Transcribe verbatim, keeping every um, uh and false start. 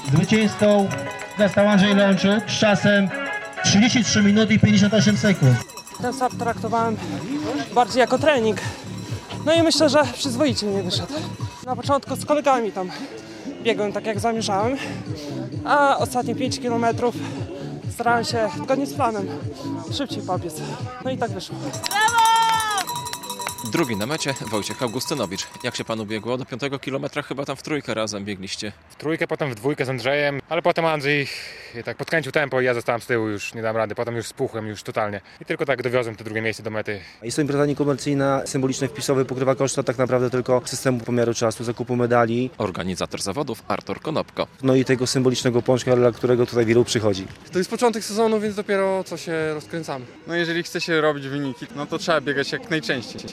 Zwycięzcą został Andrzej Lączuk z czasem trzydzieści trzy minuty i pięćdziesiąt osiem sekund. Ten start traktowałem bardziej jako trening. No i myślę, że przyzwoicie mnie wyszedł. Na początku z kolegami tam biegłem tak jak zamierzałem, a ostatnie pięć kilometrów starałem się zgodnie z planem szybciej pobiec. No i tak wyszło. Drugi na mecie Wojciech Augustynowicz. Jak się panu biegło? Do piątego kilometra chyba tam w trójkę razem biegliście. W trójkę, potem w dwójkę z Andrzejem, ale potem Andrzej tak podkręcił tempo i ja zostałem z tyłu, już nie dam rady, potem już spuchłem już totalnie. I tylko tak dowiozłem to drugie miejsce do mety. Jest to impreza niekomercyjna, symboliczny wpisowy, pokrywa koszta tak naprawdę tylko systemu pomiaru czasu, zakupu medali. Organizator zawodów Artur Konopko. No i tego symbolicznego pączka, dla którego tutaj wielu przychodzi. To jest początek sezonu, więc dopiero co się rozkręcamy. No jeżeli chce się robić wyniki, no to trzeba biegać jak najczęściej.